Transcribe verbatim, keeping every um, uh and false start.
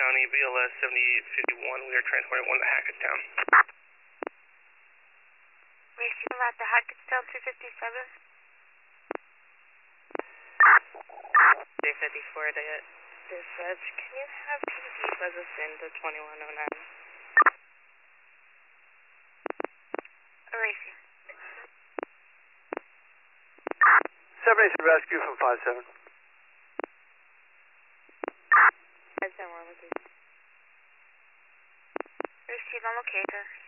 County, B L S seventy-eight fifty-one. We are transporting one to Hackettstown. Racing about to Hackettstown two fifty-seven. J fifty-four to dispatch. Can you have P D buzz us into twenty-one oh nine? Racing. seven eight rescue from five seven. five seven one, Receive on locator.